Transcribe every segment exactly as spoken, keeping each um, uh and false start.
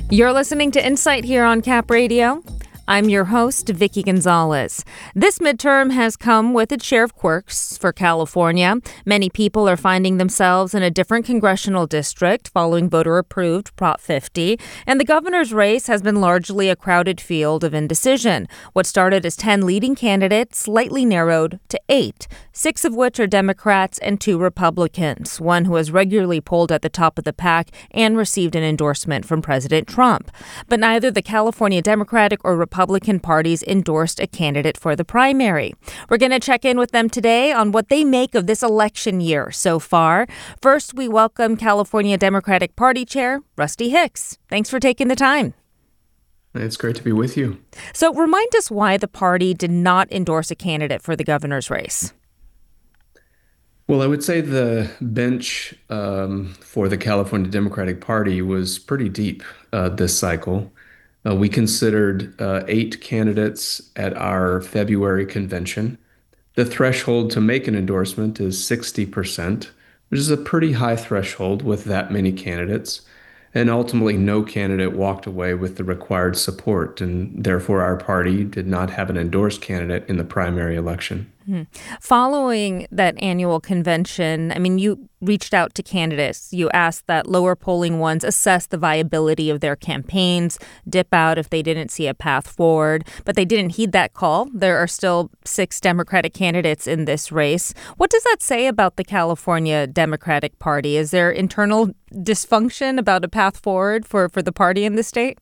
You're listening to Insight here on Cap Radio. I'm your host, Vicky Gonzalez. This midterm has come with its share of quirks for California. Many people are finding themselves in a different congressional district following voter-approved Prop fifty, and the governor's race has been largely a crowded field of indecision. What started as ten leading candidates slightly narrowed to eight, six of which are Democrats and two Republicans, one who has regularly polled at the top of the pack and received an endorsement from President Trump. But neither the California Democratic or Republican Republican parties endorsed a candidate for the primary. We're going to check in with them today on what they make of this election year so far. First, we welcome California Democratic Party Chair Rusty Hicks. Thanks for taking the time. It's great to be with you. So remind us why the party did not endorse a candidate for the governor's race. Well, I would say the bench um, for the California Democratic Party was pretty deep uh, this cycle. Uh, we considered uh, eight candidates at our February convention. The threshold to make an endorsement is sixty percent, which is a pretty high threshold with that many candidates. And ultimately, no candidate walked away with the required support, and therefore our party did not have an endorsed candidate in the primary election. Hmm. Following that annual convention, I mean, you reached out to candidates. You asked that lower polling ones assess the viability of their campaigns, dip out if they didn't see a path forward. But they didn't heed that call. There are still six Democratic candidates in this race. What does that say about the California Democratic Party? Is there internal dysfunction about a path forward for, for the party in the state?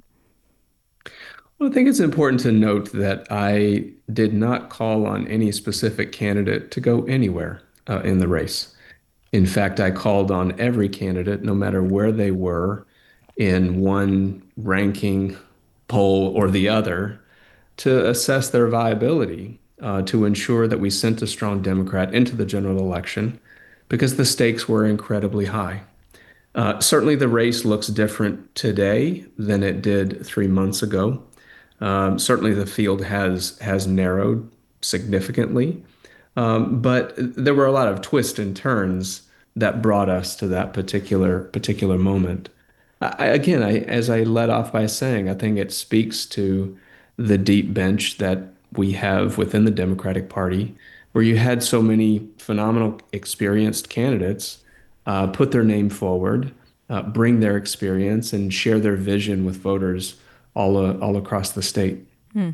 Well, I think it's important to note that I did not call on any specific candidate to go anywhere uh, in the race. In fact, I called on every candidate, no matter where they were in one ranking, poll, or the other, to assess their viability, uh, to ensure that we sent a strong Democrat into the general election, because the stakes were incredibly high. Uh, certainly, the race looks different today than it did three months ago. Um, certainly, the field has has narrowed significantly, um, but there were a lot of twists and turns that brought us to that particular particular moment. I, again, I, as I led off by saying, I think it speaks to the deep bench that we have within the Democratic Party, where you had so many phenomenal, experienced candidates uh, put their name forward, uh, bring their experience, and share their vision with voters all uh, all across the state. Hmm.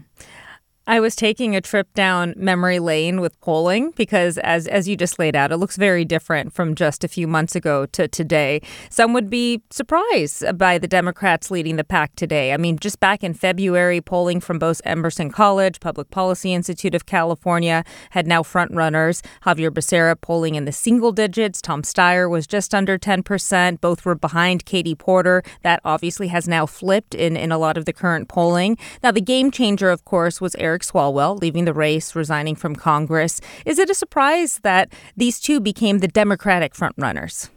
I was taking a trip down memory lane with polling because, as as you just laid out, it looks very different from just a few months ago to today. Some would be surprised by the Democrats leading the pack today. I mean, just back in February, polling from both Emerson College, Public Policy Institute of California had now front runners. Javier Becerra polling in the single digits. Tom Steyer was just under ten percent. Both were behind Katie Porter. That obviously has now flipped in, in a lot of the current polling. Now, the game changer, of course, was Eric Swalwell leaving the race, resigning from Congress. Is it a surprise that these two became the Democratic frontrunners?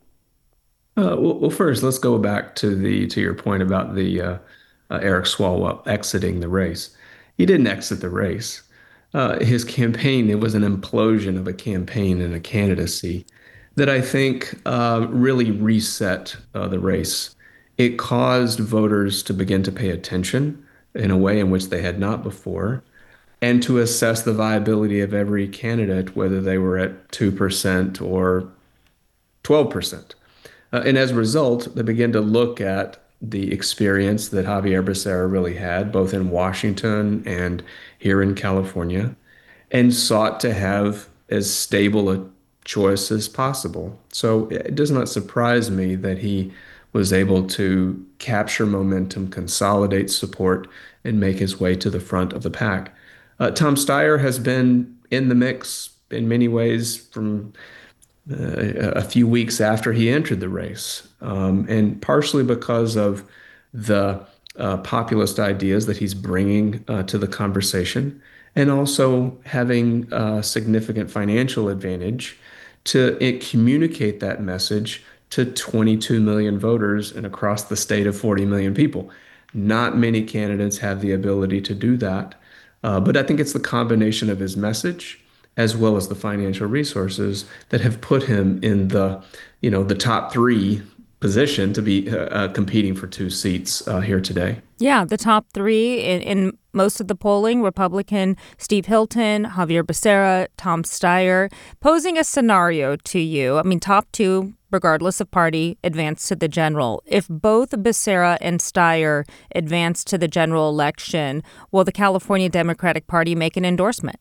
Uh, well, well, first, let's go back to the to your point about the uh, uh, Eric Swalwell exiting the race. He didn't exit the race. Uh, his campaign, it was an implosion of a campaign and a candidacy that I think uh, really reset uh, the race. It caused voters to begin to pay attention in a way in which they had not before, and to assess the viability of every candidate, whether they were at two percent or twelve percent. Uh, and as a result, they began to look at the experience that Javier Becerra really had, both in Washington and here in California, and sought to have as stable a choice as possible. So it does not surprise me that he was able to capture momentum, consolidate support, and make his way to the front of the pack. Uh, Tom Steyer has been in the mix in many ways from uh, a few weeks after he entered the race, um, and partially because of the uh, populist ideas that he's bringing uh, to the conversation, and also having a significant financial advantage to it, communicate that message to twenty-two million voters and across the state of forty million people. Not many candidates have the ability to do that. Uh, but I think it's the combination of his message as well as the financial resources that have put him in the, you know, the top three position to be uh, uh, competing for two seats uh, here today. Yeah, the top three in, in most of the polling, Republican Steve Hilton, Javier Becerra, Tom Steyer, posing a scenario to you. I mean, top two, regardless of party, advance to the general. If both Becerra and Steyer advance to the general election, will the California Democratic Party make an endorsement?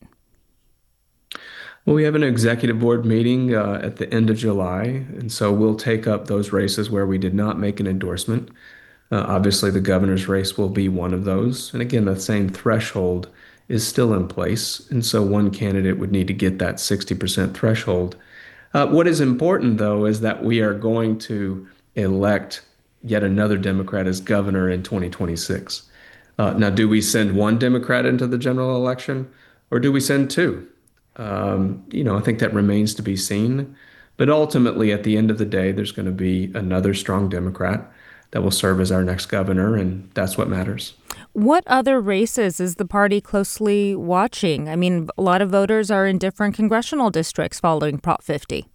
Well, we have an executive board meeting uh, at the end of July, and so we'll take up those races where we did not make an endorsement. Uh, obviously, the governor's race will be one of those. And again, the same threshold is still in place. And so one candidate would need to get that sixty percent threshold. Uh, what is important, though, is that we are going to elect yet another Democrat as governor in twenty twenty-six. Uh, now, do we send one Democrat into the general election or do we send two? Um, you know, I think that remains to be seen. But ultimately, at the end of the day, there's going to be another strong Democrat that will serve as our next governor, and that's what matters. What other races is the party closely watching? I mean, a lot of voters are in different congressional districts following Prop fifty.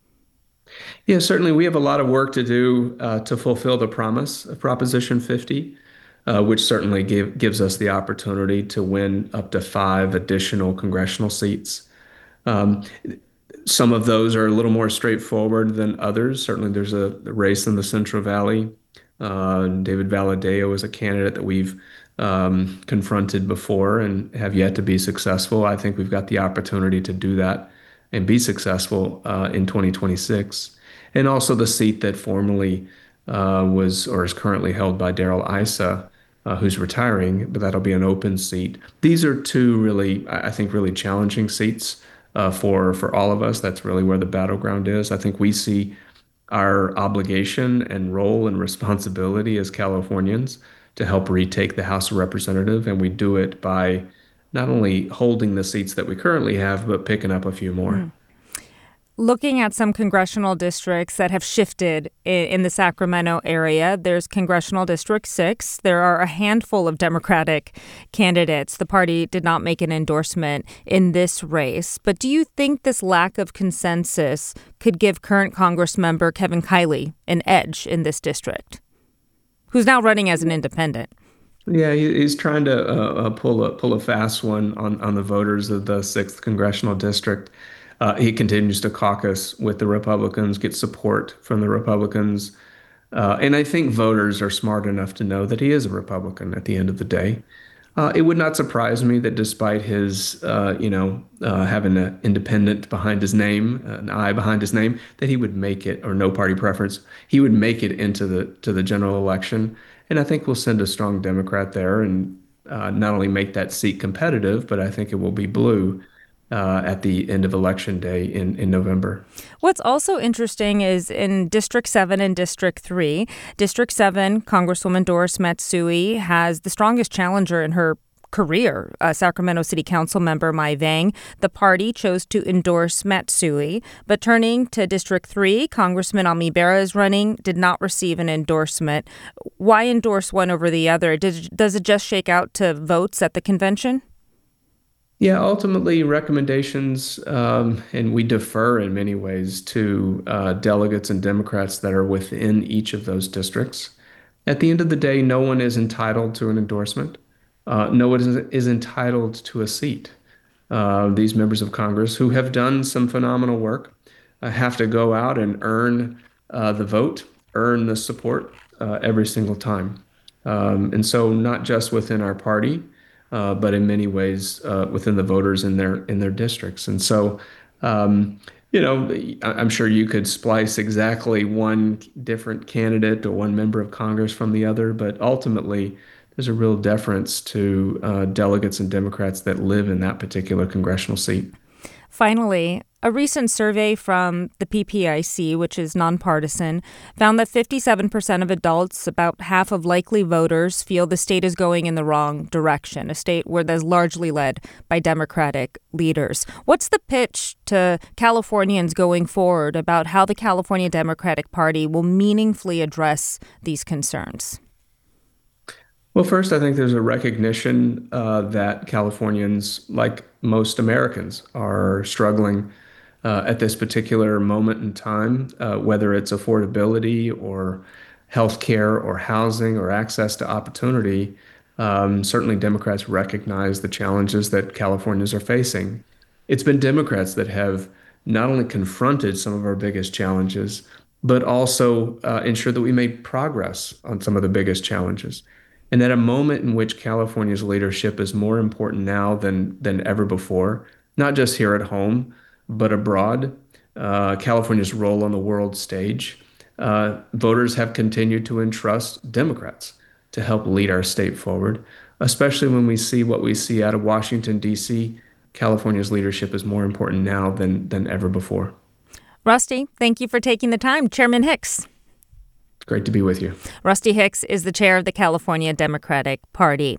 Yeah, certainly we have a lot of work to do uh, to fulfill the promise of Proposition fifty, uh, which certainly give, gives us the opportunity to win up to five additional congressional seats. Um, some of those are a little more straightforward than others. Certainly, there's a race in the Central Valley. Uh, David Valadao is a candidate that we've um, confronted before and have yet to be successful. I think we've got the opportunity to do that and be successful uh, in twenty twenty-six. And also the seat that formerly uh, was or is currently held by Darrell Issa, uh, who's retiring, but that'll be an open seat. These are two really, I think, really challenging seats uh, for for all of us. That's really where the battleground is. I think we see our obligation and role and responsibility as Californians to help retake the House of Representatives, and we do it by not only holding the seats that we currently have, but picking up a few more. Mm. Looking at some congressional districts that have shifted in the Sacramento area, there's Congressional District six. There are a handful of Democratic candidates. The party did not make an endorsement in this race. But do you think this lack of consensus could give current Congressmember Kevin Kiley an edge in this district, who's now running as an independent? Yeah, he, he's trying to uh, uh, pull a pull a fast one on on the voters of the sixth congressional district. Uh, he continues to caucus with the Republicans, get support from the Republicans. Uh, and I think voters are smart enough to know that he is a Republican at the end of the day. Uh, it would not surprise me that despite his, uh, you know, uh, having an independent behind his name, an I behind his name, that he would make it, or no party preference, he would make it into the to the general election. And I think we'll send a strong Democrat there and uh, not only make that seat competitive, but I think it will be blue uh, at the end of Election Day in, in November. What's also interesting is in District seven and District three, District seven, Congresswoman Doris Matsui has the strongest challenger in her career, uh, Sacramento City Council member Mai Vang. The party chose to endorse Matsui, but turning to District three, Congressman Ami Bera is running, did not receive an endorsement. Why endorse one over the other? Does, does it just shake out to votes at the convention? Yeah, ultimately, recommendations, um, and we defer in many ways to uh, delegates and Democrats that are within each of those districts. At the end of the day, no one is entitled to an endorsement. Uh, no one is, is entitled to a seat. Uh, these members of Congress who have done some phenomenal work uh, have to go out and earn uh, the vote, earn the support uh, every single time. Um, and so not just within our party, uh, but in many ways uh, within the voters in their in their districts. And so, um, you know, I- I'm sure you could splice exactly one different candidate or one member of Congress from the other, but ultimately, there's a real deference to uh, delegates and Democrats that live in that particular congressional seat. Finally, a recent survey from the P P I C, which is nonpartisan, found that fifty-seven percent of adults, about half of likely voters, feel the state is going in the wrong direction, a state where that's largely led by Democratic leaders. What's the pitch to Californians going forward about how the California Democratic Party will meaningfully address these concerns? Well, first, I think there's a recognition uh, that Californians, like most Americans, are struggling uh, at this particular moment in time, uh, whether it's affordability or healthcare or housing or access to opportunity. Um, certainly, Democrats recognize the challenges that Californians are facing. It's been Democrats that have not only confronted some of our biggest challenges, but also uh, ensured that we made progress on some of the biggest challenges. And at a moment in which California's leadership is more important now than than ever before, not just here at home, but abroad, uh, California's role on the world stage, uh, voters have continued to entrust Democrats to help lead our state forward, especially when we see what we see out of Washington, D C. California's leadership is more important now than than ever before. Rusty, thank you for taking the time. Chairman Hicks. It's great to be with you. Rusty Hicks is the chair of the California Democratic Party.